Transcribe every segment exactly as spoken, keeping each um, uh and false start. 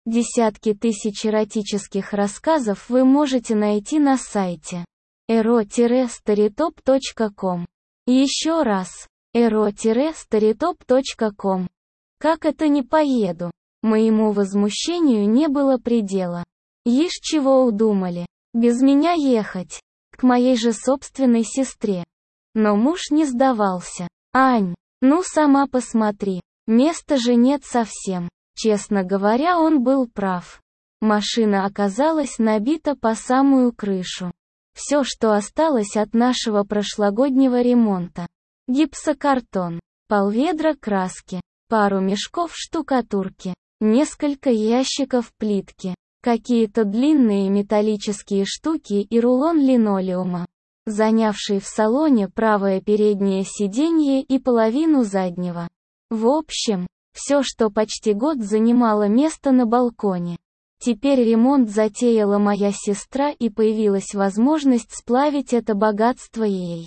Десятки тысяч эротических рассказов вы можете найти на сайте эро старитоп точка ком. Еще раз, эро старитоп точка ком. Как это не поеду? Моему возмущению не было предела. Ишь чего удумали? Без меня ехать? К моей же собственной сестре. Но муж не сдавался. Ань, ну сама посмотри, места же нет совсем. Честно говоря, он был прав. Машина оказалась набита по самую крышу. Все, что осталось от нашего прошлогоднего ремонта. Гипсокартон, полведра краски, пару мешков штукатурки, несколько ящиков плитки, какие-то длинные металлические штуки и рулон линолеума, занявший в салоне правое переднее сиденье и половину заднего. В общем, все, что почти год занимало место на балконе. Теперь ремонт затеяла моя сестра, и появилась возможность сплавить это богатство ей.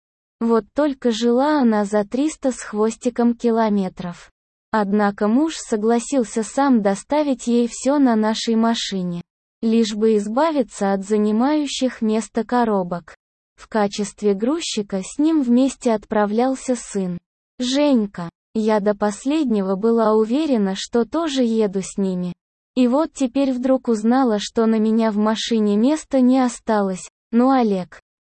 Вот только жила она за триста с хвостиком километров. Однако муж согласился сам доставить ей все на нашей машине, лишь бы избавиться от занимающих место коробок. В качестве грузчика с ним вместе отправлялся сын, Женька. Я до последнего была уверена, что тоже еду с ними. И вот теперь вдруг узнала, что на меня в машине места не осталось. Ну, Олег,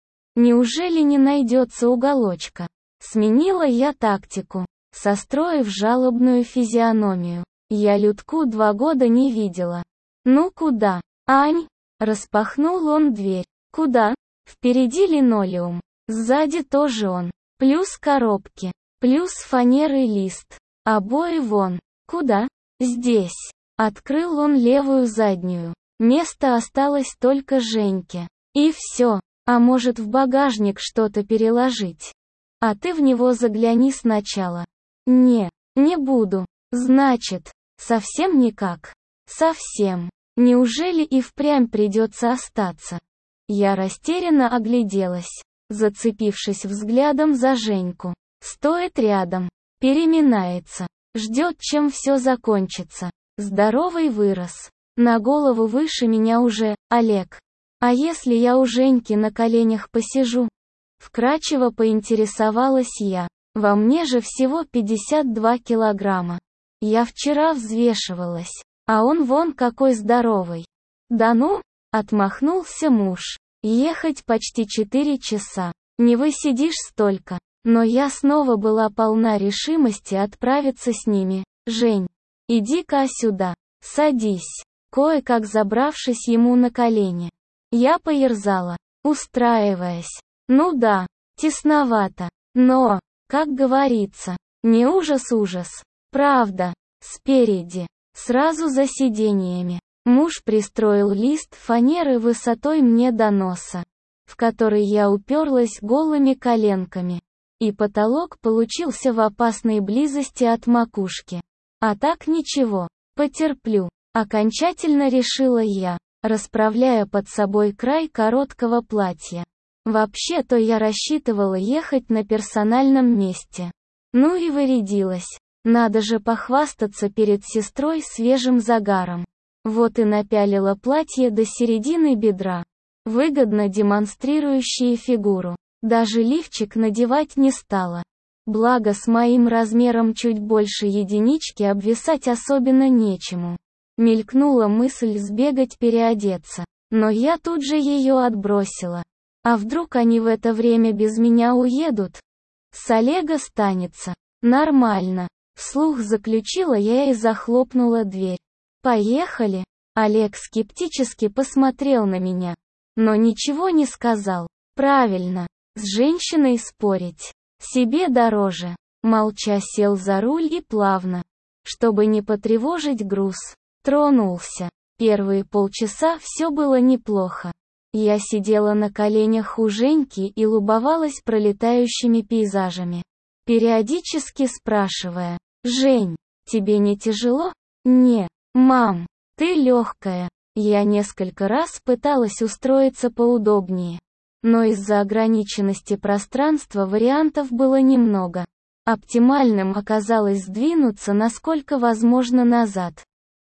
неужели не найдется уголочка? Сменила я тактику, состроив жалобную физиономию. Я Людку два года не видела. Ну куда, Ань? Распахнул он дверь. Куда? Впереди линолеум. Сзади тоже он. Плюс коробки. Плюс фанерный лист. Обои вон. Куда? Здесь. Открыл он левую заднюю. Место осталось только Женьке. И все. А может, в багажник что-то переложить? А ты в него загляни сначала. Не, не буду. Значит, совсем никак. Совсем. Неужели и впрямь придется остаться? Я растерянно огляделась, зацепившись взглядом за Женьку. Стоит рядом, переминается, ждет, чем все закончится. Здоровый вырос. На голову выше меня уже, Олег. А если я у Женьки на коленях посижу? Вкратчиво поинтересовалась я. Во мне же всего пятьдесят два килограмма. Я вчера взвешивалась, а он вон какой здоровый. Да ну, отмахнулся муж. Ехать почти четыре часа. Не высидишь столько. Но я снова была полна решимости отправиться с ними. Жень, иди-ка сюда, садись. Кое-как забравшись ему на колени, я поерзала, устраиваясь. Ну да, тесновато. Но, как говорится, не ужас-ужас. Правда, спереди, сразу за сидениями. Муж пристроил лист фанеры высотой мне до носа, в который я уперлась голыми коленками. И потолок получился в опасной близости от макушки. А так ничего, потерплю. Окончательно решила я, расправляя под собой край короткого платья. Вообще-то я рассчитывала ехать на персональном месте. Ну и вырядилась. Надо же похвастаться перед сестрой свежим загаром. Вот и напялила платье до середины бедра, выгодно демонстрирующее фигуру. Даже лифчик надевать не стала. Благо с моим размером чуть больше единички обвисать особенно нечему. Мелькнула мысль сбегать переодеться, но я тут же ее отбросила. А вдруг они в это время без меня уедут? С Олега станется. Нормально. Вслух заключила я и захлопнула дверь. Поехали. Олег скептически посмотрел на меня, но ничего не сказал. Правильно. С женщиной спорить себе дороже. Молча сел за руль и плавно, чтобы не потревожить груз, тронулся. Первые полчаса все было неплохо. Я сидела на коленях у Женьки и любовалась пролетающими пейзажами, периодически спрашивая: «Жень, тебе не тяжело?» «Не, мам, ты легкая». Я несколько раз пыталась устроиться поудобнее, но из-за ограниченности пространства вариантов было немного. Оптимальным оказалось сдвинуться насколько возможно назад.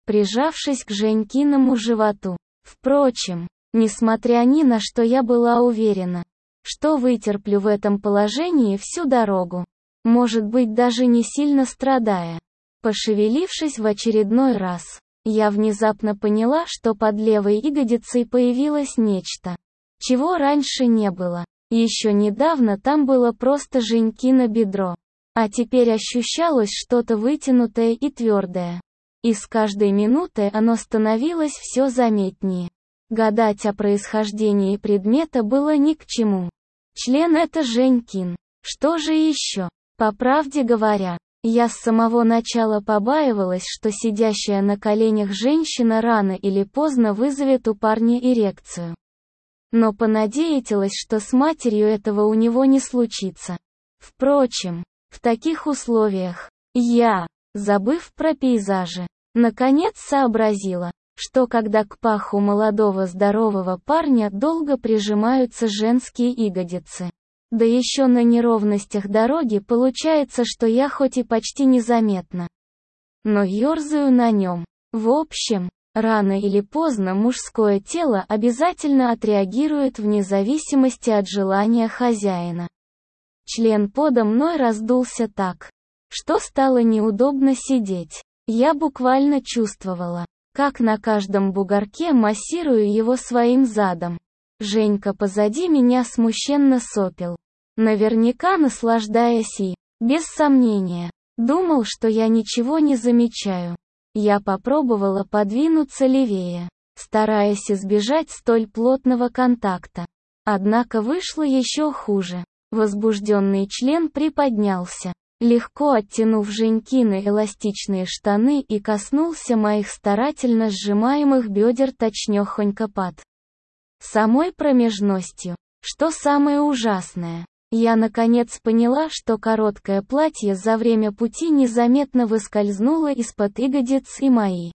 прижавшись к Женькиному животу. Впрочем, несмотря ни на что, я была уверена, что вытерплю в этом положении всю дорогу, может быть, даже не сильно страдая. Пошевелившись в очередной раз, я внезапно поняла, что под левой ягодицей появилось нечто, чего раньше не было. Еще недавно там было просто Женькино бедро, а теперь ощущалось что-то вытянутое и твердое. И с каждой минутой оно становилось все заметнее. Гадать о происхождении предмета было ни к чему. Член — это Женькин. Что же еще? По правде говоря, я с самого начала побаивалась, что сидящая на коленях женщина рано или поздно вызовет у парня эрекцию. Но понадеялась, что с матерью этого у него не случится. Впрочем, в таких условиях, я, забыв про пейзажи, наконец сообразила, что когда к паху молодого здорового парня долго прижимаются женские ягодицы, да еще на неровностях дороги, получается, что я хоть и почти незаметно, но ерзаю на нем. В общем, рано или поздно мужское тело обязательно отреагирует вне зависимости от желания хозяина. Член подо мной раздулся так, что стало неудобно сидеть. Я буквально чувствовала, как на каждом бугорке массирую его своим задом. Женька позади меня смущенно сопел, наверняка наслаждаясь и, без сомнения, думал, что я ничего не замечаю. Я попробовала подвинуться левее, стараясь избежать столь плотного контакта. Однако вышло еще хуже. Возбужденный член приподнялся, легко оттянув Женькины эластичные штаны, и коснулся моих старательно сжимаемых бедер точнёхонько под самой промежностью. Что самое ужасное, я наконец поняла, что короткое платье за время пути незаметно выскользнуло из-под ягодиц, и мои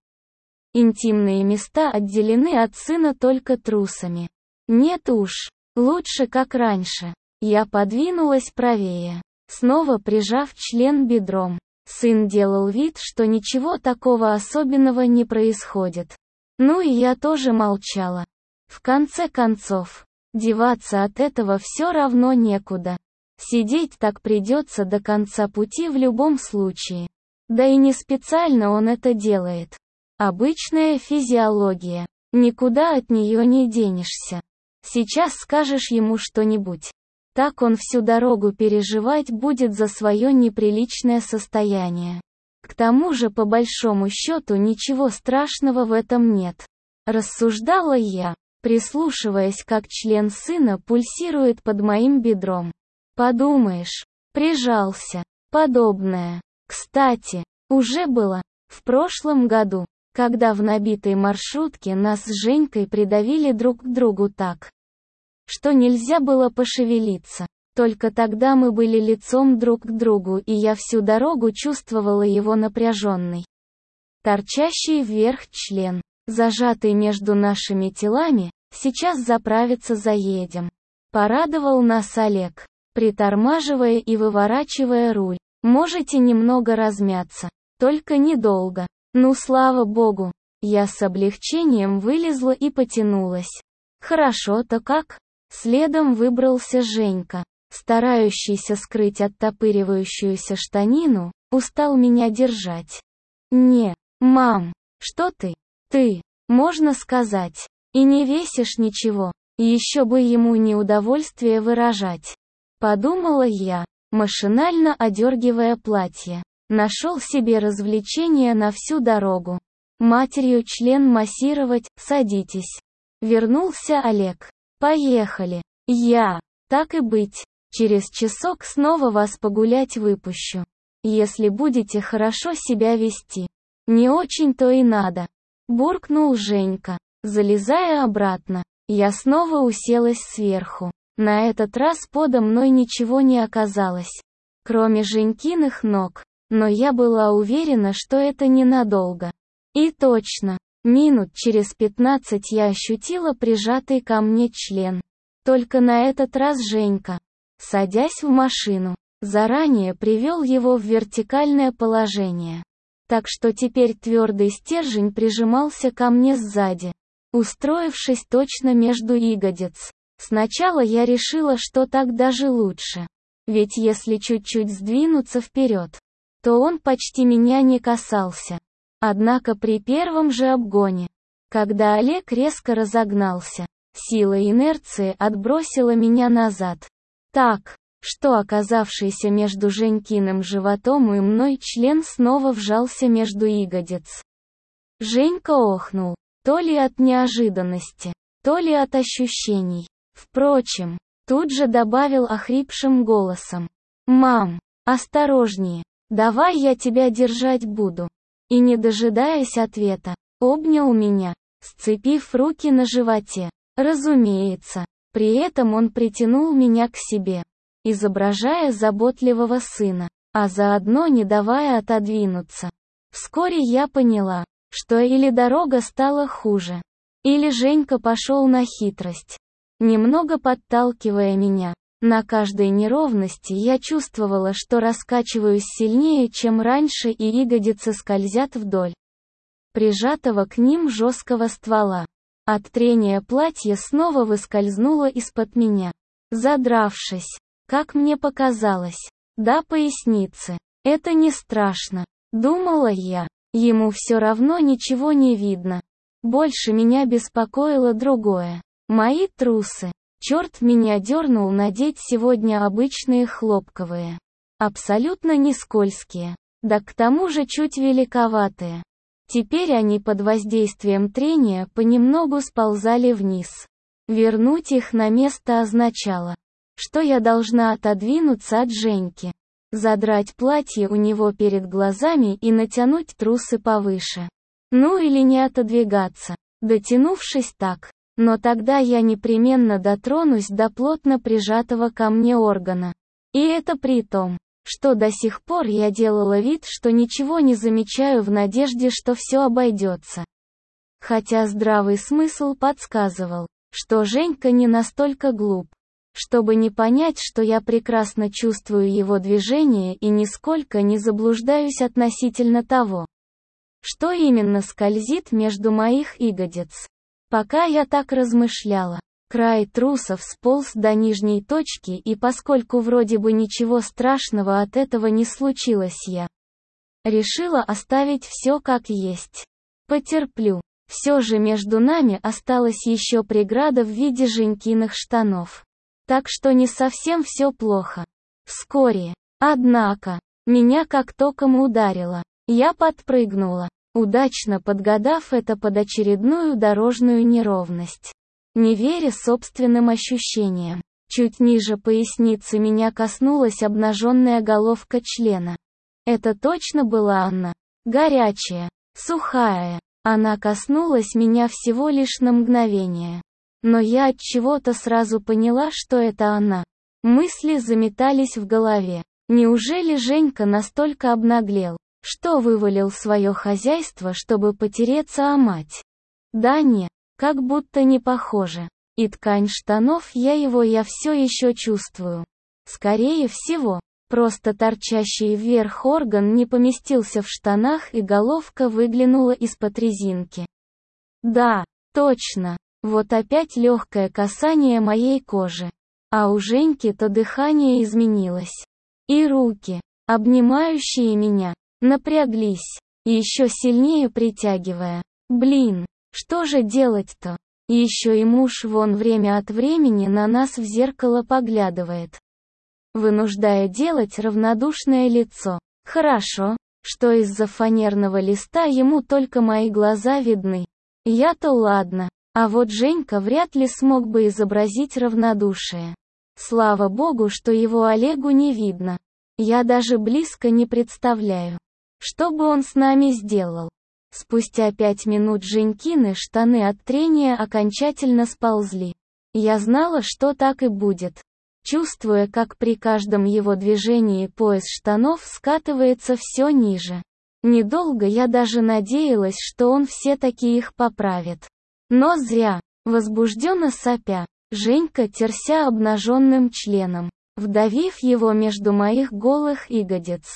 интимные места отделены от сына только трусами. Нет уж, лучше как раньше. Я подвинулась правее, снова прижав член бедром. Сын делал вид, что ничего такого особенного не происходит. Ну и я тоже молчала. В конце концов, деваться от этого все равно некуда. Сидеть так придется до конца пути в любом случае. Да и не специально он это делает. Обычная физиология. Никуда от нее не денешься. Сейчас скажешь ему что-нибудь. Так он всю дорогу переживать будет за свое неприличное состояние. К тому же, по большому счету, ничего страшного в этом нет. Рассуждала я, прислушиваясь, как член сына пульсирует под моим бедром. Подумаешь, прижался. Подобное, кстати, уже было в прошлом году, когда в набитой маршрутке нас с Женькой придавили друг к другу так, что нельзя было пошевелиться. Только тогда мы были лицом друг к другу, и я всю дорогу чувствовала его напряженный, торчащий вверх член, зажатый между нашими телами. Сейчас заправиться заедем. Порадовал нас Олег, притормаживая и выворачивая руль. Можете немного размяться, только недолго. Ну, слава богу. Я с облегчением вылезла и потянулась. Хорошо-то как? Следом выбрался Женька, старающийся скрыть оттопыривающуюся штанину, устал меня держать. Не, мам, что ты? Ты, можно сказать, и не весишь ничего, еще бы ему неудовольствие выражать. Подумала я, машинально одергивая платье. Нашел себе развлечение на всю дорогу. Матерью член массировать, садитесь. Вернулся Олег. Поехали. Я, так и быть, через часок снова вас погулять выпущу. Если будете хорошо себя вести. Не очень-то и надо. Буркнул Женька, залезая обратно. Я снова уселась сверху. На этот раз подо мной ничего не оказалось, кроме Женькиных ног. Но я была уверена, что это ненадолго. И точно, минут через пятнадцать я ощутила прижатый ко мне член. Только на этот раз Женька, садясь в машину, заранее привел его в вертикальное положение. Так что теперь твердый стержень прижимался ко мне сзади, устроившись точно между ягодиц. Сначала я решила, что так даже лучше. Ведь если чуть-чуть сдвинуться вперед, то он почти меня не касался. Однако при первом же обгоне, когда Олег резко разогнался, сила инерции отбросила меня назад. Так, что оказавшийся между Женькиным животом и мной член снова вжался между ягодиц. Женька охнул, то ли от неожиданности, то ли от ощущений. Впрочем, тут же добавил охрипшим голосом: «Мам, осторожнее, давай я тебя держать буду». И не дожидаясь ответа, обнял меня, сцепив руки на животе. Разумеется, при этом он притянул меня к себе, изображая заботливого сына, а заодно не давая отодвинуться. Вскоре я поняла, что или дорога стала хуже, или Женька пошел на хитрость. Немного подталкивая меня, на каждой неровности я чувствовала, что раскачиваюсь сильнее, чем раньше, и ягодицы скользят вдоль прижатого к ним жесткого ствола. От трения платье снова выскользнуло из-под меня, задравшись, как мне показалось, до поясницы. Это не страшно, думала я, ему все равно ничего не видно. Больше меня беспокоило другое. Мои трусы. Черт меня дернул надеть сегодня обычные хлопковые. Абсолютно не скользкие. Да к тому же чуть великоватые. Теперь они под воздействием трения понемногу сползали вниз. Вернуть их на место означало, что я должна отодвинуться от Женьки, задрать платье у него перед глазами и натянуть трусы повыше. Ну или не отодвигаться, дотянувшись так. Но тогда я непременно дотронусь до плотно прижатого ко мне органа. И это при том, что до сих пор я делала вид, что ничего не замечаю, в надежде, что все обойдется. Хотя здравый смысл подсказывал, что Женька не настолько глуп, чтобы не понять, что я прекрасно чувствую его движение и нисколько не заблуждаюсь относительно того, что именно скользит между моих ягодиц. Пока я так размышляла, край трусов сполз до нижней точки, и поскольку вроде бы ничего страшного от этого не случилось, я решила оставить все как есть. Потерплю. Все же между нами осталась еще преграда в виде Женькиных штанов. Так что не совсем все плохо. Вскоре, однако, меня как током ударило. Я подпрыгнула, удачно подгадав это под очередную дорожную неровность. Не веря собственным ощущениям, чуть ниже поясницы меня коснулась обнаженная головка члена. Это точно была Анна. Горячая, сухая. Она коснулась меня всего лишь на мгновение. Но я от чего-то сразу поняла, что это она. Мысли заметались в голове. Неужели Женька настолько обнаглел, что вывалил свое хозяйство, чтобы потереться о мать? Да не, как будто не похоже. И ткань штанов, я его я все еще чувствую. Скорее всего, просто торчащий вверх орган не поместился в штанах, и головка выглянула из-под резинки. Да, точно. Вот опять легкое касание моей кожи. А у Женьки-то дыхание изменилось. И руки, обнимающие меня, напряглись, еще сильнее притягивая. Блин, что же делать-то? Еще и муж вон время от времени на нас в зеркало поглядывает, вынуждая делать равнодушное лицо. Хорошо, что из-за фанерного листа ему только мои глаза видны. Я-то ладно, а вот Женька вряд ли смог бы изобразить равнодушие. Слава богу, что его Олегу не видно. Я даже близко не представляю, что бы он с нами сделал. Спустя пять минут Женькины штаны от трения окончательно сползли. Я знала, что так и будет. Чувствуя, как при каждом его движении пояс штанов скатывается все ниже. Недолго я даже надеялась, что он все-таки их поправит. Но зря. Возбужденно сопя, Женька терся обнаженным членом, вдавив его между моих голых ягодиц.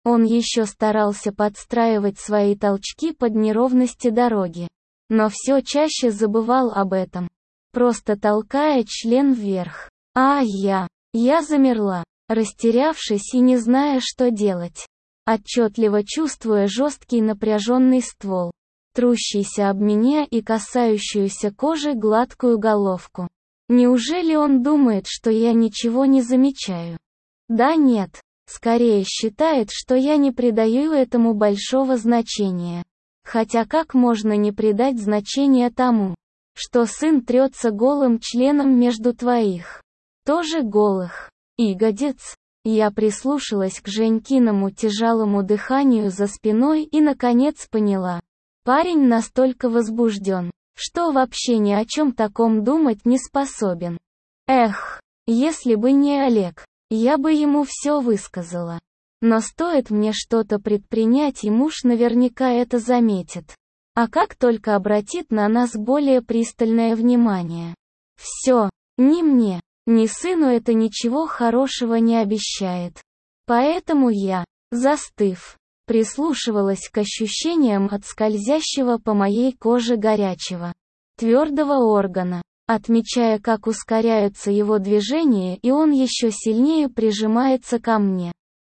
Он еще старался подстраивать свои толчки под неровности дороги. Но все чаще забывал об этом, просто толкая член вверх. А я... Я замерла, растерявшись и не зная, что делать. Отчетливо чувствуя жесткий напряженный ствол, трущийся об меня и касающуюся кожи гладкую головку. Неужели он думает, что я ничего не замечаю? Да нет, скорее считает, что я не придаю этому большого значения. Хотя как можно не придать значения тому, что сын трется голым членом между твоих, тоже голых, ягодиц? Я прислушалась к Женькиному тяжелому дыханию за спиной и наконец поняла. Парень настолько возбужден, что вообще ни о чем таком думать не способен. Эх, если бы не Олег, я бы ему все высказала. Но стоит мне что-то предпринять, и муж наверняка это заметит. А как только обратит на нас более пристальное внимание. Все, ни мне, ни сыну это ничего хорошего не обещает. Поэтому я, застыв, прислушивалась к ощущениям от скользящего по моей коже горячего, твердого органа, отмечая, как ускоряются его движения, и он еще сильнее прижимается ко мне.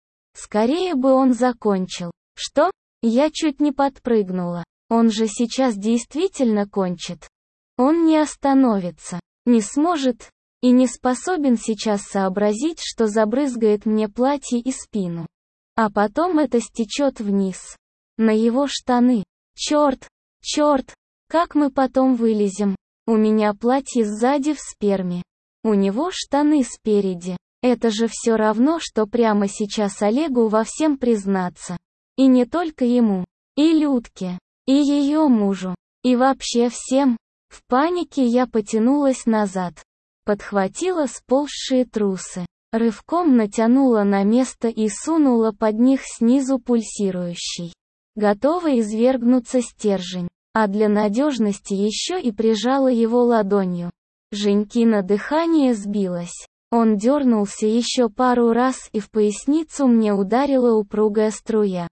Скорее бы он закончил. Что? Я чуть не подпрыгнула. Он же сейчас действительно кончит. Он не остановится, не сможет, и не способен сейчас сообразить, что забрызгает мне платье и спину. А потом это стечет вниз. На его штаны. Черт, черт, как мы потом вылезем? У меня платье сзади в сперме. У него штаны спереди. Это же все равно, что прямо сейчас Олегу во всем признаться. И не только ему. И Людке. И ее мужу. И вообще всем. В панике я потянулась назад. Подхватила сползшие трусы. Рывком натянула на место и сунула под них снизу пульсирующий, готовый извергнуться стержень, а для надежности еще и прижала его ладонью. Женькино дыхание сбилось. Он дернулся еще пару раз, и в поясницу мне ударила упругая струя.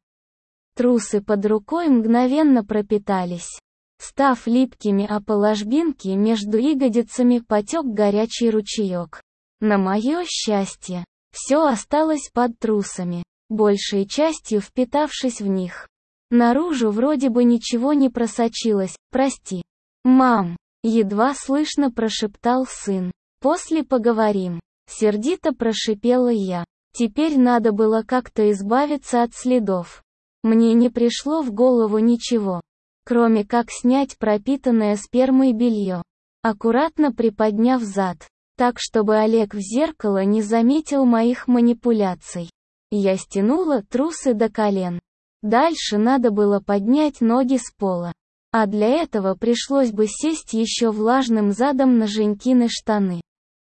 Трусы под рукой мгновенно пропитались. Став липкими, а по ложбинке между ягодицами потек горячий ручеек. На мое счастье, все осталось под трусами, большей частью впитавшись в них. Наружу вроде бы ничего не просочилось. «Прости, мам», — едва слышно прошептал сын. «После поговорим», — сердито прошипела я. Теперь надо было как-то избавиться от следов. Мне не пришло в голову ничего, кроме как снять пропитанное спермой белье, аккуратно приподняв зад, так чтобы Олег в зеркало не заметил моих манипуляций. Я стянула трусы до колен. Дальше надо было поднять ноги с пола. А для этого пришлось бы сесть еще влажным задом на Женькины штаны.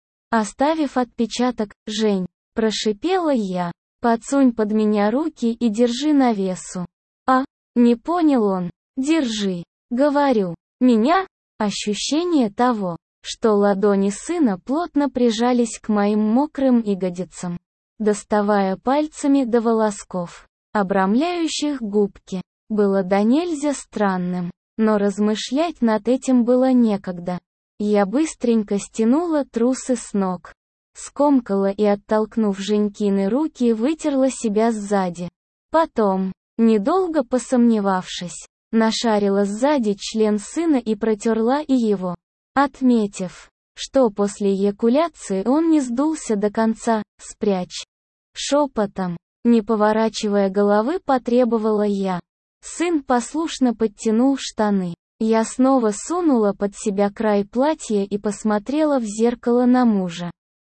Оставив отпечаток, «Жень», — прошипела я, — «подсунь под меня руки и держи на весу». «А?» — не понял он. «Держи». Говорю. Меня? Ощущение того, что ладони сына плотно прижались к моим мокрым ягодицам, доставая пальцами до волосков, обрамляющих губки, было донельзя странным, но размышлять над этим было некогда. Я быстренько стянула трусы с ног, скомкала и, оттолкнув Женькины руки, вытерла себя сзади. Потом, недолго посомневавшись, нашарила сзади член сына и протерла и его. Отметив, что после эякуляции он не сдулся до конца, «Спрячь». Шепотом, не поворачивая головы, потребовала я. Сын послушно подтянул штаны. Я снова сунула под себя край платья и посмотрела в зеркало на мужа.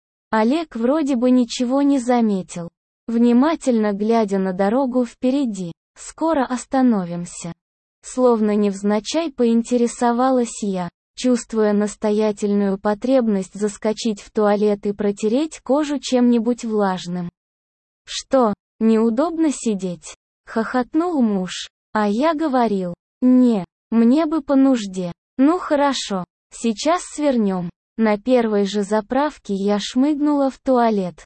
Олег вроде бы ничего не заметил, внимательно глядя на дорогу впереди. «Скоро остановимся». Словно невзначай поинтересовалась я, чувствуя настоятельную потребность заскочить в туалет и протереть кожу чем-нибудь влажным. «Что, неудобно сидеть?» — хохотнул муж. А я говорил: «Не, мне бы по нужде». «Ну хорошо, сейчас свернем». На первой же заправке я шмыгнула в туалет.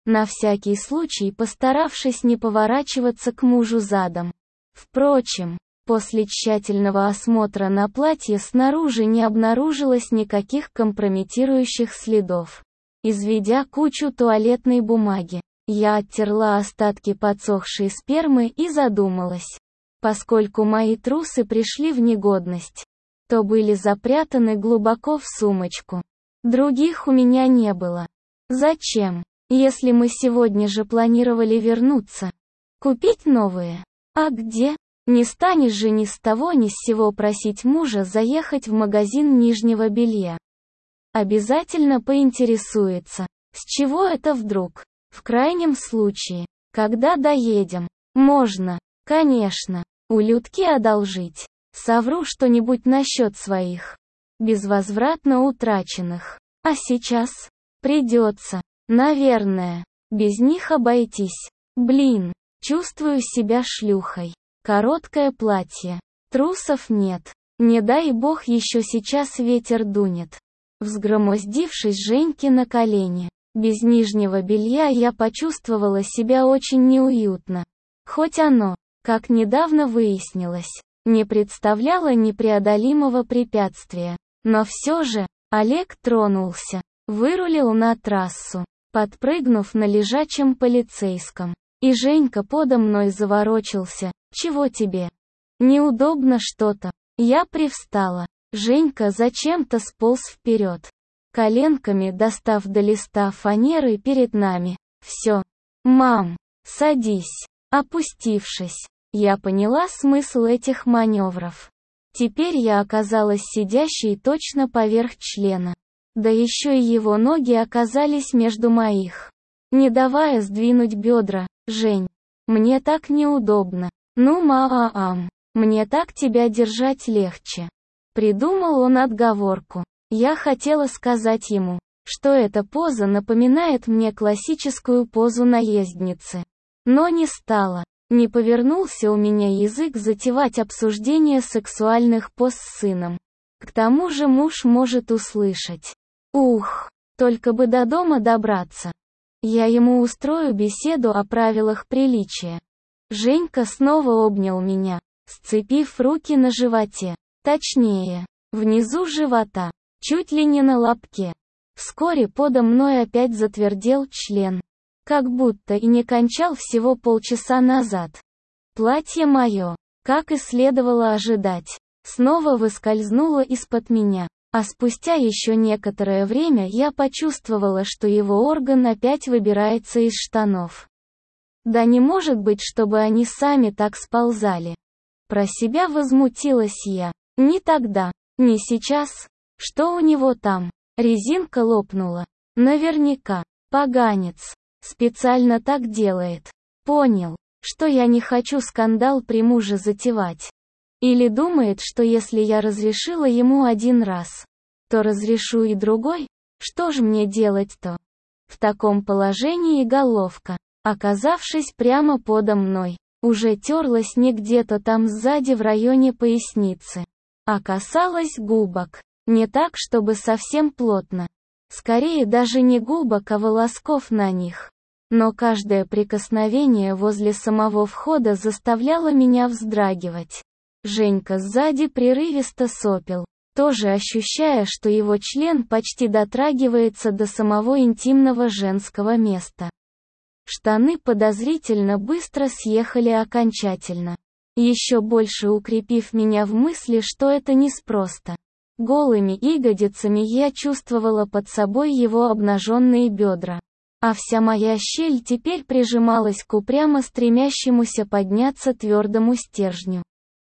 на всякий случай постаравшись не поворачиваться к мужу задом. Впрочем, после тщательного осмотра на платье снаружи не обнаружилось никаких компрометирующих следов. Изведя кучу туалетной бумаги, я оттерла остатки подсохшей спермы и задумалась. Поскольку мои трусы пришли в негодность, то были запрятаны глубоко в сумочку. Других у меня не было. Зачем, если мы сегодня же планировали вернуться? Купить новые? А где? Не станешь же ни с того ни с сего просить мужа заехать в магазин нижнего белья. Обязательно поинтересуется, с чего это вдруг? В крайнем случае, когда доедем, можно, конечно, у Людки одолжить. Совру что-нибудь насчет своих безвозвратно утраченных. А сейчас придется, наверное, без них обойтись. Блин, чувствую себя шлюхой. Короткое платье. Трусов нет. Не дай бог еще сейчас ветер дунет. Взгромоздившись Женьке на колени, без нижнего белья я почувствовала себя очень неуютно. Хоть оно, как недавно выяснилось, не представляло непреодолимого препятствия. Но все же, Олег тронулся, вырулил на трассу, подпрыгнув на лежачем полицейском. И Женька подо мной заворочился. «Чего тебе? Неудобно что-то?» Я привстала. Женька зачем-то сполз вперед, коленками достав до листа фанеры перед нами. «Все. Мам, садись». Опустившись, я поняла смысл этих маневров. Теперь я оказалась сидящей точно поверх члена. Да еще и его ноги оказались между моих, не давая сдвинуть бедра. «Жень, мне так неудобно. Ну маам, мне так тебя держать легче». Придумал он отговорку. Я хотела сказать ему, что эта поза напоминает мне классическую позу наездницы. Но не стала. Не повернулся у меня язык затевать обсуждение сексуальных поз с сыном. К тому же муж может услышать. Ух, только бы до дома добраться. Я ему устрою беседу о правилах приличия. Женька снова обнял меня, сцепив руки на животе. Точнее, внизу живота, чуть ли не на лобке. Вскоре подо мной опять затвердел член. Как будто и не кончал всего полчаса назад. Платье мое, как и следовало ожидать, снова выскользнуло из-под меня, а спустя еще некоторое время я почувствовала, что его орган опять выбирается из штанов. Да не может быть, чтобы они сами так сползали. Про себя возмутилась я. Ни тогда, ни сейчас. Что у него там? Резинка лопнула. Наверняка. Поганец. Специально так делает. Понял, что я не хочу скандал при муже затевать. Или думает, что если я разрешила ему один раз, то разрешу и другой? Что ж мне делать-то? В таком положении головка, оказавшись прямо подо мной, уже терлась не где-то там сзади в районе поясницы, а касалась губок. Не так, чтобы совсем плотно. Скорее даже не губок, а волосков на них. Но каждое прикосновение возле самого входа заставляло меня вздрагивать. Женька сзади прерывисто сопел, тоже ощущая, что его член почти дотрагивается до самого интимного женского места. Штаны подозрительно быстро съехали окончательно, еще больше укрепив меня в мысли, что это неспроста. Голыми ягодицами я чувствовала под собой его обнаженные бедра, а вся моя щель теперь прижималась к упрямо стремящемуся подняться твердому стержню.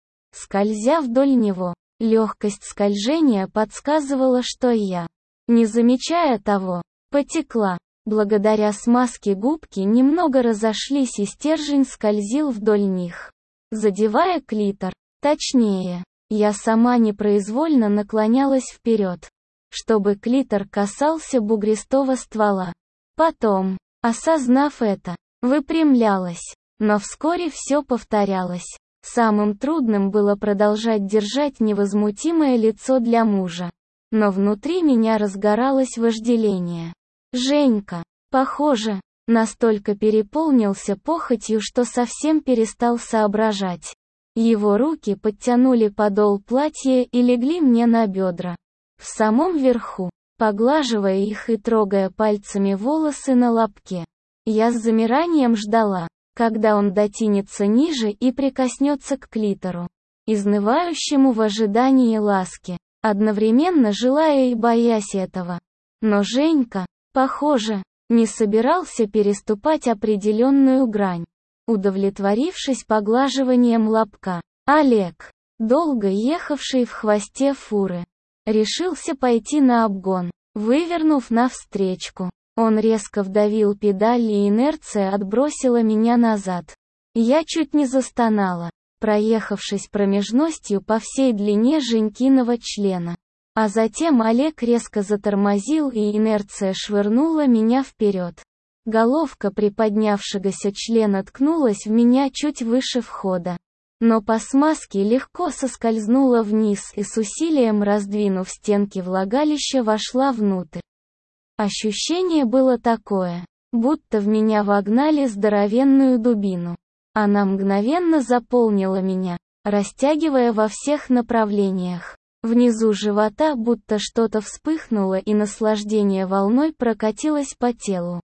Скользя вдоль него, легкость скольжения подсказывала, что я, не замечая того, потекла. Благодаря смазке губки немного разошлись, и стержень скользил вдоль них, задевая клитор. Точнее, я сама непроизвольно наклонялась вперед, чтобы клитор касался бугристого ствола. Потом, осознав это, выпрямлялась. Но вскоре все повторялось. Самым трудным было продолжать держать невозмутимое лицо для мужа. Но внутри меня разгоралось вожделение. Женька, похоже, Настолько переполнился похотью, что совсем перестал соображать. Его руки подтянули подол платья и легли мне на бедра. В самом верху, поглаживая их и трогая пальцами волосы на лобке. Я с замиранием ждала, когда он дотянется ниже и прикоснется к клитору, изнывающему в ожидании ласки, одновременно желая и боясь этого. Но Женька, похоже, не собирался переступать определенную грань. Удовлетворившись поглаживанием лобка, Олег, долго ехавший в хвосте фуры, решился пойти на обгон, вывернув навстречку. Он резко вдавил педаль, и инерция отбросила меня назад. Я чуть не застонала, проехавшись промежностью по всей длине Женькиного члена. А затем Олег резко затормозил, и инерция швырнула меня вперед. Головка приподнявшегося члена ткнулась в меня чуть выше входа. Но по смазке легко соскользнула вниз и с усилием раздвинув стенки влагалища вошла внутрь. Ощущение было такое, будто в меня вогнали здоровенную дубину. Она мгновенно заполнила меня, растягивая во всех направлениях. Внизу живота будто что-то вспыхнуло, и наслаждение волной прокатилось по телу.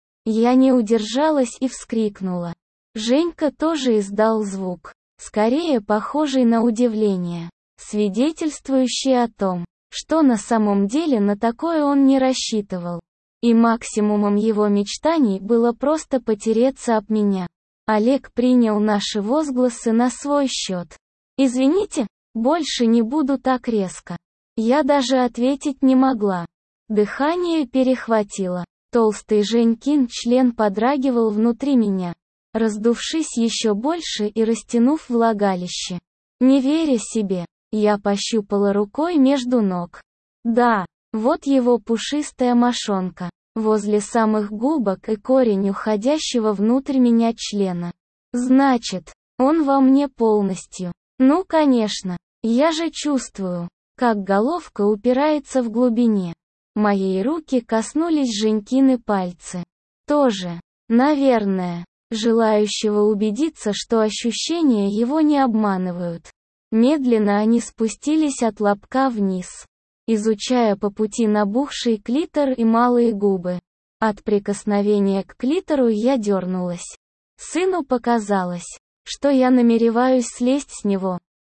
Я не удержалась и вскрикнула. Женька тоже издал звук, скорее похожий на удивление, свидетельствующий о том, что на самом деле на такое он не рассчитывал. И максимумом его мечтаний было просто потереться об меня. Олег принял наши возгласы на свой счет. «Извините, больше не буду так резко». Я даже ответить не могла. Дыхание перехватило. Толстый Женькин член подрагивал внутри меня, раздувшись еще больше и растянув влагалище. Не веря себе, я пощупала рукой между ног. Да, вот его пушистая мошонка, возле самых губок и корень уходящего внутрь меня члена. Значит, он во мне полностью. Ну конечно, я же чувствую, как головка упирается в глубине. Мои руки коснулись Женькины пальцы. Тоже, наверное, желающего убедиться, что ощущения его не обманывают. Медленно они спустились от лобка вниз, изучая по пути набухший клитор и малые губы. От прикосновения к клитору я дернулась. Сыну показалось, что я намереваюсь слезть с него.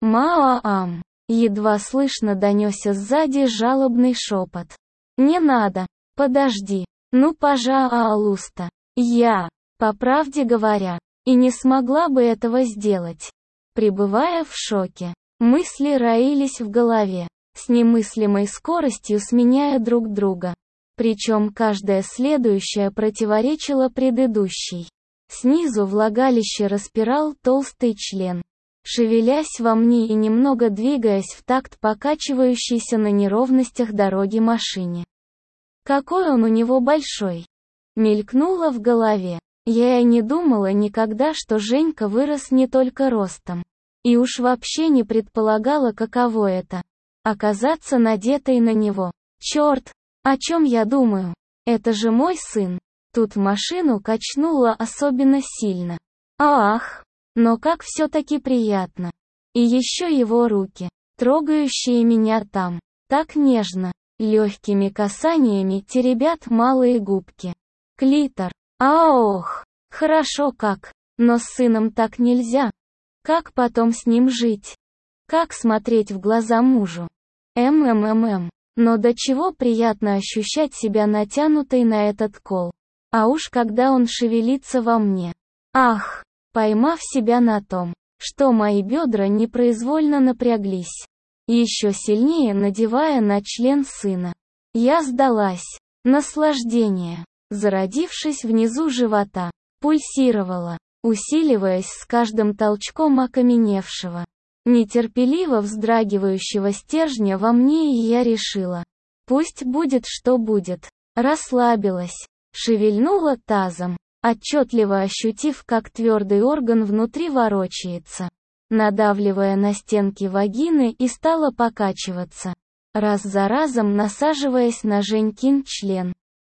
«Маам!» Едва слышно донесся сзади жалобный шепот. «Не надо, подожди, ну пожалуйста». Я, по правде говоря, и не смогла бы этого сделать. Пребывая в шоке, мысли роились в голове, с немыслимой скоростью сменяя друг друга. Причем каждая следующая противоречила предыдущей. Снизу влагалище распирал толстый член, шевелясь во мне и немного двигаясь в такт покачивающейся на неровностях дороги машине. Какой он у него большой! Мелькнуло в голове. Я и не думала никогда, что Женька вырос не только ростом. И уж вообще не предполагала, каково это — оказаться надетой на него. Черт, о чем я думаю? Это же мой сын. Тут машину качнуло особенно сильно. Ах! Но как все-таки приятно. И еще его руки, трогающие меня там, так нежно, легкими касаниями теребят малые губки. Клитор. Аох! Хорошо как, но с сыном так нельзя. Как потом с ним жить? Как смотреть в глаза мужу? МММ. Но до чего приятно ощущать себя натянутой на этот кол. А уж когда он шевелится во мне. Ах! Поймав себя на том, что мои бедра непроизвольно напряглись, еще сильнее надевая на член сына, я сдалась. Наслаждение, зародившись внизу живота, пульсировало, усиливаясь с каждым толчком окаменевшего, нетерпеливо вздрагивающего стержня во мне, и я решила: пусть будет что будет. Расслабилась, шевельнула тазом, отчетливо ощутив, как твердый орган внутри ворочается, надавливая на стенки вагины, и стала покачиваться, раз за разом насаживаясь на Женькин член.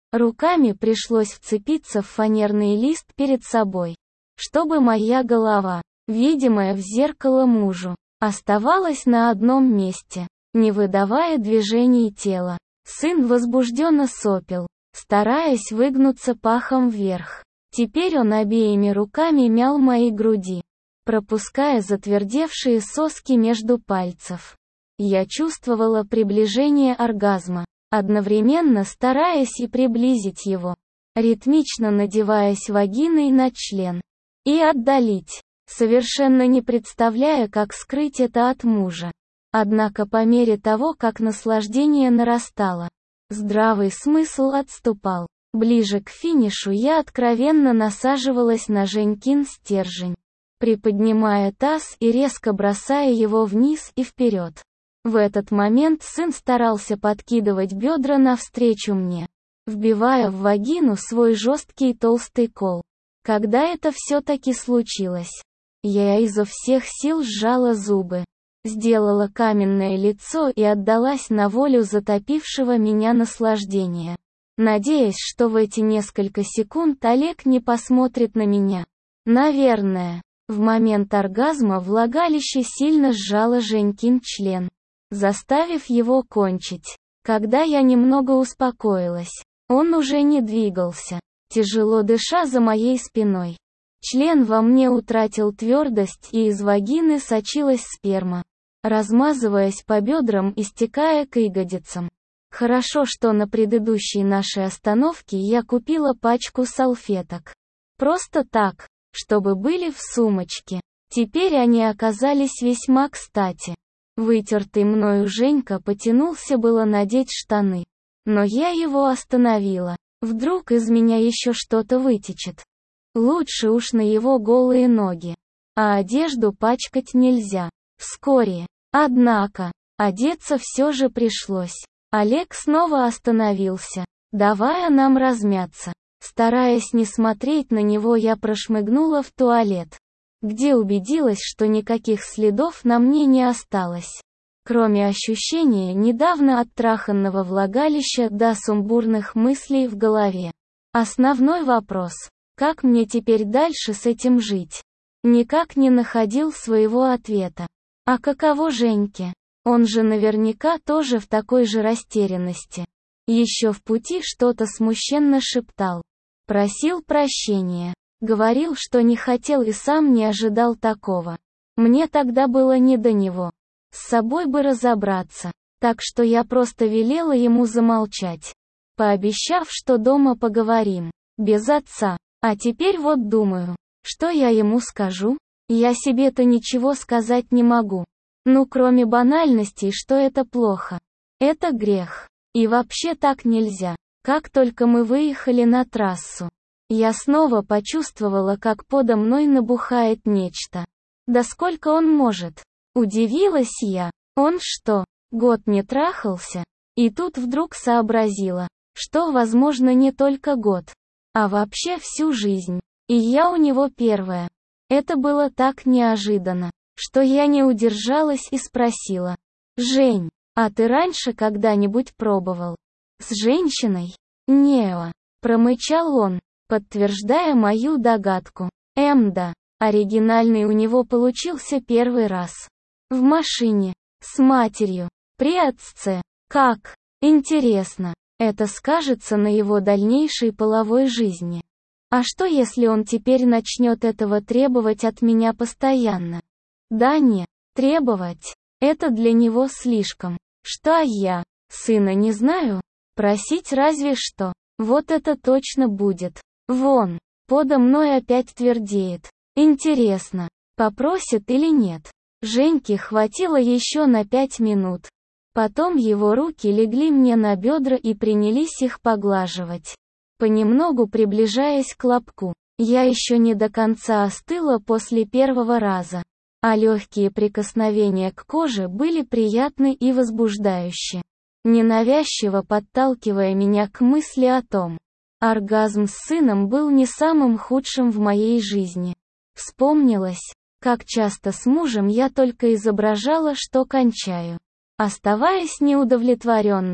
Руками пришлось вцепиться в фанерный лист перед собой, чтобы моя голова, видимая в зеркало мужу, оставалась на одном месте, не выдавая движений тела. Сын возбужденно сопел, стараясь выгнуться пахом вверх. Теперь он обеими руками мял мои груди, пропуская затвердевшие соски между пальцев. Я чувствовала приближение оргазма, одновременно стараясь и приблизить его, ритмично надеваясь вагиной на член, и отдалить, совершенно не представляя, как скрыть это от мужа. Однако по мере того, как наслаждение нарастало, здравый смысл отступал. Ближе к финишу я откровенно насаживалась на Женькин стержень, приподнимая таз и резко бросая его вниз и вперед. В этот момент сын старался подкидывать бедра навстречу мне, вбивая в вагину свой жесткий толстый кол. Когда это все-таки случилось, я изо всех сил сжала зубы, сделала каменное лицо и отдалась на волю затопившего меня наслаждения, надеясь, что в эти несколько секунд Олег не посмотрит на меня. Наверное, в момент оргазма влагалище сильно сжало Женькин член, заставив его кончить. Когда я немного успокоилась, он уже не двигался, тяжело дыша за моей спиной. Член во мне утратил твердость, и из вагины сочилась сперма, размазываясь по бедрам и стекая к ягодицам. Хорошо, что на предыдущей нашей остановке я купила пачку салфеток. Просто так, чтобы были в сумочке. Теперь они оказались весьма кстати. Вытертый мною Женька потянулся было надеть штаны, но я его остановила. Вдруг из меня еще что-то вытечет. Лучше уж на его голые ноги. А одежду пачкать нельзя. Вскоре, однако, одеться все же пришлось. Олег снова остановился, давая нам размяться. Стараясь не смотреть на него, я прошмыгнула в туалет, где убедилась, что никаких следов на мне не осталось, кроме ощущения недавно оттраханного влагалища до сумбурных мыслей в голове. Основной вопрос: как мне теперь дальше с этим жить? Никак не находил своего ответа. А каково Женьке? Он же наверняка тоже в такой же растерянности. Еще в пути что-то смущенно шептал. Просил прощения. Говорил, что не хотел и сам не ожидал такого. Мне тогда было не до него. С собой бы разобраться. Так что я просто велела ему замолчать, пообещав, что дома поговорим. Без отца. А теперь вот думаю, что я ему скажу? Я себе-то ничего сказать не могу. Ну, кроме банальностей, что это плохо. Это грех. И вообще так нельзя. Как только мы выехали на трассу, я снова почувствовала, как подо мной набухает нечто. Да сколько он может? Удивилась я. Он что, год не трахался? И тут вдруг сообразила, что, возможно, не только год, а вообще всю жизнь. И я у него первая. Это было так неожиданно, что я не удержалась и спросила: «Жень, а ты раньше когда-нибудь пробовал с женщиной?» «Неа», промычал он, подтверждая мою догадку. «Эм, да, оригинальный у него получился первый раз. В машине, с матерью, при отце. Как? Интересно, это скажется на его дальнейшей половой жизни. А что если он теперь начнет этого требовать от меня постоянно?» Да не, требовать. Это для него слишком. Что я? Сына не знаю? Просить разве что. Вот это точно будет. Вон, подо мной опять твердеет. Интересно, попросит или нет? Женьке хватило еще на пять минут. Потом его руки легли мне на бедра и принялись их поглаживать, понемногу приближаясь к лобку. Я еще не до конца остыла после первого раза, а легкие прикосновения к коже были приятны и возбуждающие, ненавязчиво подталкивая меня к мысли о том, оргазм с сыном был не самым худшим в моей жизни. Вспомнилось, как часто с мужем я только изображала, что кончаю, оставаясь неудовлетворенной.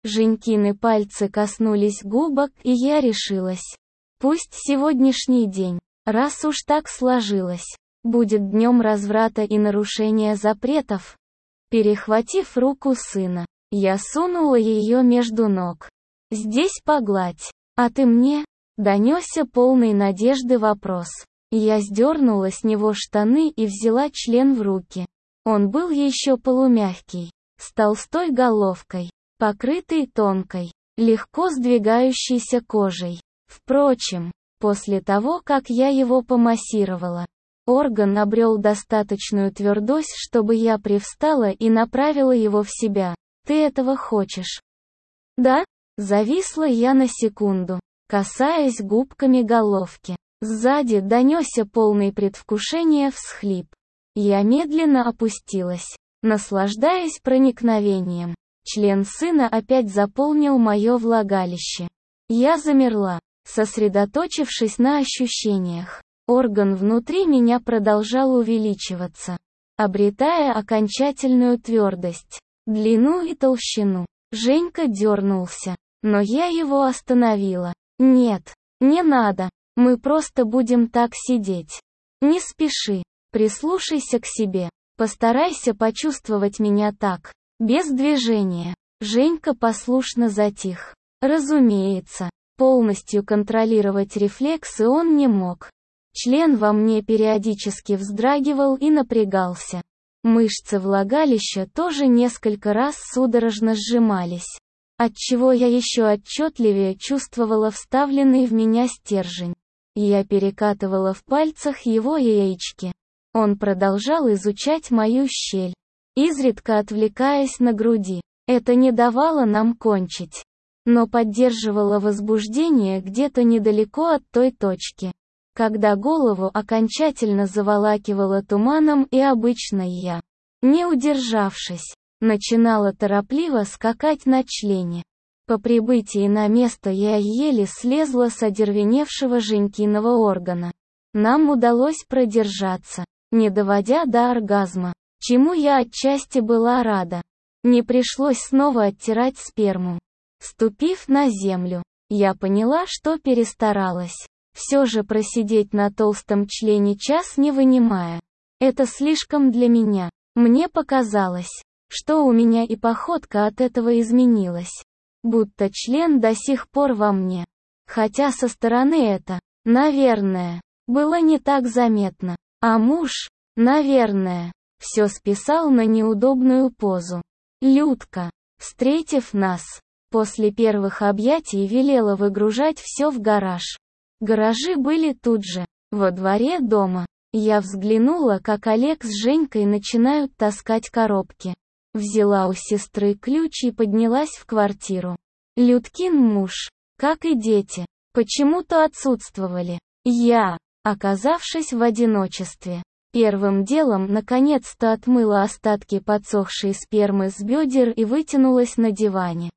Женькины пальцы коснулись губок, и я решилась. Пусть сегодняшний день, раз уж так сложилось, будет днем разврата и нарушения запретов. Перехватив руку сына, я сунула ее между ног. «Здесь погладь, а ты мне?» — донесся полный надежды вопрос. Я сдернула с него штаны и взяла член в руки. Он был еще полумягкий, с толстой головкой, покрытый тонкой, легко сдвигающейся кожей. Впрочем, после того, как я его помассировала, орган обрел достаточную твердость, чтобы я привстала и направила его в себя. «Ты этого хочешь?» «Да?» — зависла я на секунду, касаясь губками головки. Сзади донесся полный предвкушения всхлип. Я медленно опустилась, наслаждаясь проникновением. Член сына опять заполнил мое влагалище. Я замерла, сосредоточившись на ощущениях. Орган внутри меня продолжал увеличиваться, обретая окончательную твердость, длину и толщину. Женька дернулся, но я его остановила. «Нет, не надо, мы просто будем так сидеть. Не спеши, прислушайся к себе, постарайся почувствовать меня так, без движения». Женька послушно затих. Разумеется, полностью контролировать рефлексы он не мог. Член во мне периодически вздрагивал и напрягался. Мышцы влагалища тоже несколько раз судорожно сжимались, отчего я еще отчетливее чувствовала вставленный в меня стержень. Я перекатывала в пальцах его яички. Он продолжал изучать мою щель, изредка отвлекаясь на груди. Это не давало нам кончить, но поддерживало возбуждение где-то недалеко от той точки, когда голову окончательно заволакивало туманом, и обычно я, не удержавшись, начинала торопливо скакать на члене. По прибытии на место я еле слезла с одервеневшего Женькиного органа. Нам удалось продержаться, не доводя до оргазма, чему я отчасти была рада. Не пришлось снова оттирать сперму. Ступив на землю, я поняла, что перестаралась. Все же просидеть на толстом члене час не вынимая. Это слишком для меня. Мне показалось, что у меня и походка от этого изменилась. Будто член до сих пор во мне. Хотя со стороны это, наверное, было не так заметно. А муж, наверное, все списал на неудобную позу. Людка, встретив нас, после первых объятий велела выгружать все в гараж. Гаражи были тут же, во дворе дома. Я взглянула, как Олег с Женькой начинают таскать коробки. Взяла у сестры ключ и поднялась в квартиру. Людкин муж, как и дети, почему-то отсутствовали. Я, оказавшись в одиночестве, первым делом наконец-то отмыла остатки подсохшей спермы с бедер и вытянулась на диване.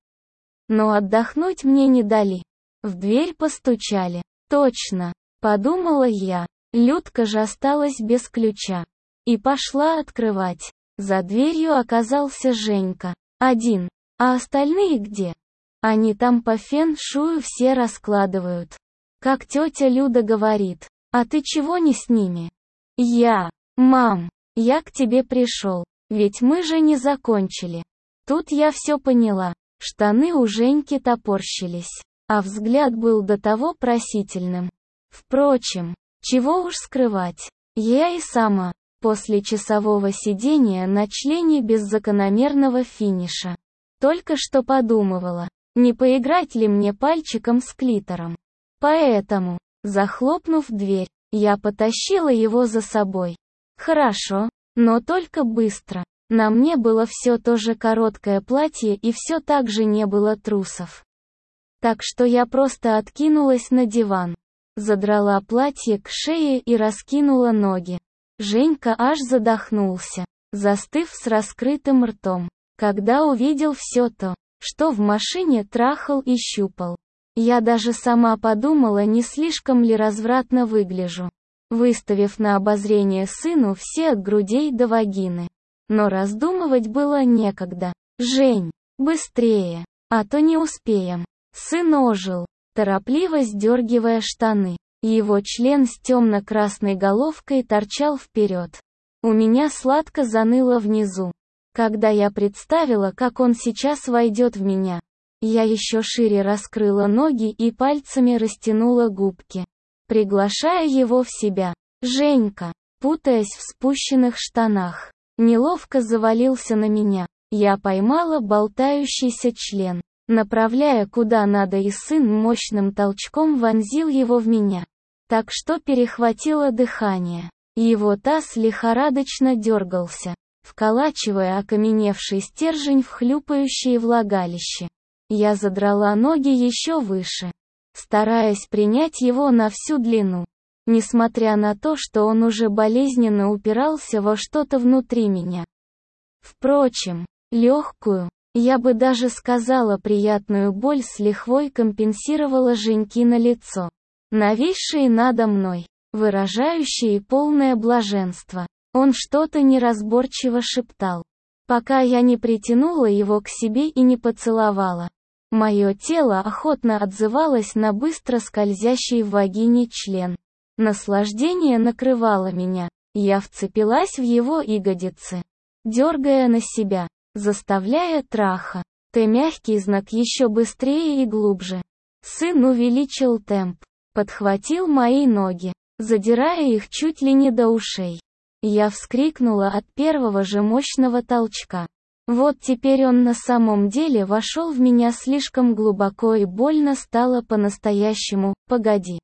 Но отдохнуть мне не дали. В дверь постучали. Точно, подумала я. Людка же осталась без ключа. И пошла открывать. За дверью оказался Женька. Один. А остальные где? Они там по фен-шую все раскладывают. Как тетя Люда говорит. А ты чего не с ними? Я. Мам, я к тебе пришел. Ведь мы же не закончили. Тут я все поняла. Штаны у Женьки топорщились, а взгляд был до того просительным. Впрочем, чего уж скрывать. Я и сама, после часового сидения на члене без закономерного финиша, только что подумывала, не поиграть ли мне пальчиком с клитором. Поэтому, захлопнув дверь, я потащила его за собой. Хорошо, но только быстро. На мне было все то же короткое платье и все так же не было трусов. Так что я просто откинулась на диван, задрала платье к шее и раскинула ноги. Женька аж задохнулся, застыв с раскрытым ртом, когда увидел все то, что в машине трахал и щупал. Я даже сама подумала, не слишком ли развратно выгляжу, выставив на обозрение сыну все от грудей до вагины. Но раздумывать было некогда. «Жень, быстрее!» а то не успеем. Сын ожил, торопливо сдергивая штаны. Его член с темно-красной головкой торчал вперед. У меня сладко заныло внизу. Когда я представила, как он сейчас войдет в меня, я еще шире раскрыла ноги и пальцами растянула губки, приглашая его в себя. Женька, путаясь в спущенных штанах, неловко завалился на меня. Я поймала болтающийся член, направляя куда надо, и сын мощным толчком вонзил его в меня, так что перехватило дыхание. Его таз лихорадочно дергался, вколачивая окаменевший стержень в хлюпающее влагалище. Я задрала ноги еще выше, стараясь принять его на всю длину, несмотря на то, что он уже болезненно упирался во что-то внутри меня. Впрочем, легкую, я бы даже сказала приятную боль с лихвой компенсировала Женькино лицо, нависшее надо мной, выражающее полное блаженство. Он что-то неразборчиво шептал, пока я не притянула его к себе и не поцеловала. Мое тело охотно отзывалось на быстро скользящий в вагине член. Наслаждение накрывало меня. Я вцепилась в его ягодицы, дергая на себя, заставляя траха. Т мягкий знак еще быстрее и глубже. Сын увеличил темп, подхватил мои ноги, задирая их чуть ли не до ушей. Я вскрикнула от первого же мощного толчка. Вот теперь он на самом деле вошел в меня слишком глубоко и больно стало по-настоящему. Погоди.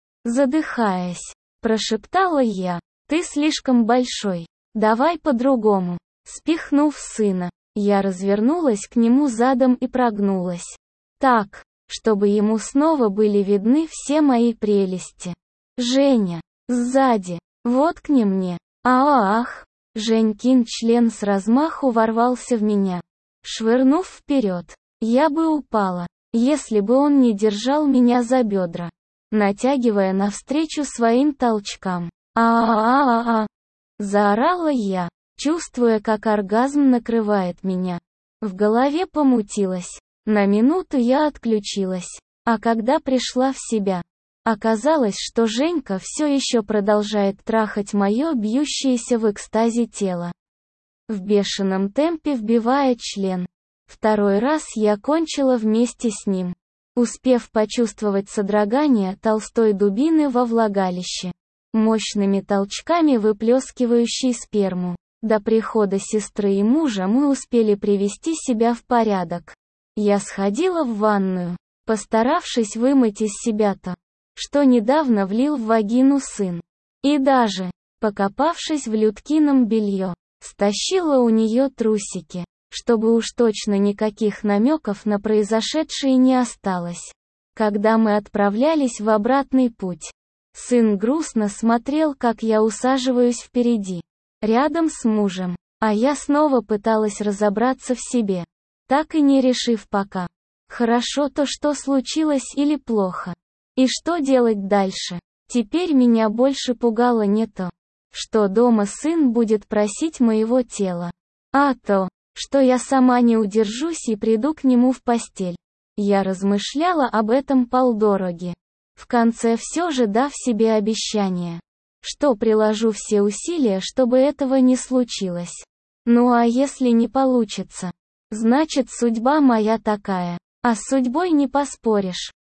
Задыхаясь, прошептала я. Ты слишком большой. Давай по-другому. Спихнув сына, я развернулась к нему задом и прогнулась. Так, чтобы ему снова были видны все мои прелести. Женя. Сзади. Воткни мне. Ах! Женькин член с размаху ворвался в меня, швырнув вперед. Я бы упала, если бы он не держал меня за бедра, натягивая навстречу своим толчкам. А-а-а-а! Заорала я, чувствуя, как оргазм накрывает меня. В голове помутилось. На минуту я отключилась, а когда пришла в себя, оказалось, что Женька все еще продолжает трахать мое бьющееся в экстазе тело, в бешеном темпе вбивая член. Второй раз я кончила вместе с ним, успев почувствовать содрогание толстой дубины во влагалище, мощными толчками выплескивающей сперму. До прихода сестры и мужа мы успели привести себя в порядок. Я сходила в ванную, постаравшись вымыть из себя то, что недавно влил в вагину сын. И даже, покопавшись в Людкином белье, стащила у нее трусики, чтобы уж точно никаких намеков на произошедшее не осталось. Когда мы отправлялись в обратный путь, сын грустно смотрел, как я усаживаюсь впереди, рядом с мужем, а я снова пыталась разобраться в себе, так и не решив пока, хорошо то, что случилось, или плохо. И что делать дальше? Теперь меня больше пугало не то, что дома сын будет просить моего тела, а то, что я сама не удержусь и приду к нему в постель. Я размышляла об этом полдороги, в конце все же дав себе обещание, что приложу все усилия, чтобы этого не случилось. Ну а если не получится? Значит, судьба моя такая, а с судьбой не поспоришь.